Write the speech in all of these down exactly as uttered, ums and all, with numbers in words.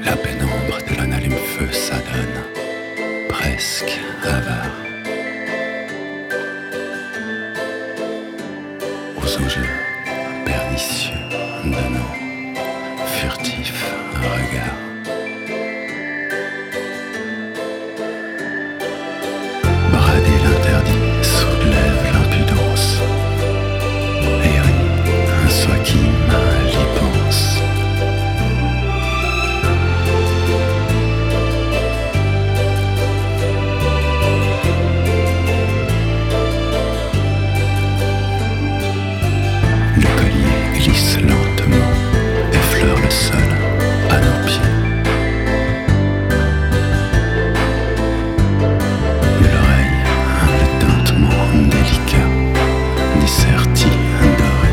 La pénombre de l'un allume-feu s'adonne, presque avare, aux enjeux pernicieux de nos furtifs regards. Brader l'interdit soulève l'impudence, et oui, un soi qui mal y pense. Le collier glisse lentement, effleure le sol à nos pieds. De l'oreille, le tintement délicat des serties dorées.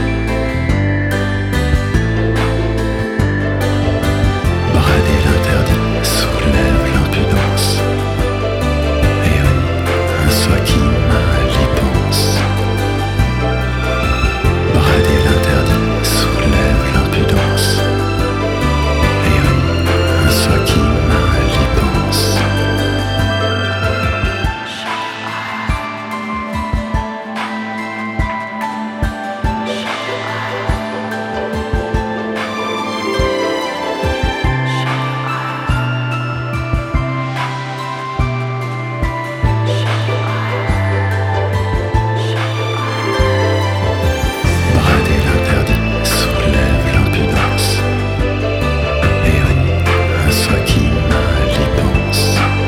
Brader l'interdit soulève l'impudence, et oui, un soi qui mal y pense. Brader l'interdit soulève l'impudence, et oui, un soi qui mal y pense. Brader l'interdit soulève l'impudence, et oui, un soi qui mal y pense.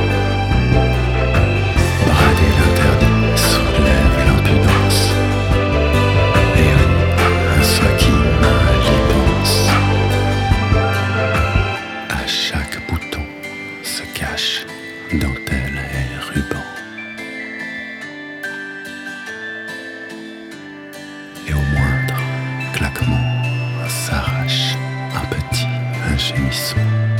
Brader l'interdit soulève l'impudence, et oui, un soi qui mal y pense. À chaque bouton se cache dentelle et ruban, et au moindre claquement s'arrache un petit gémisson.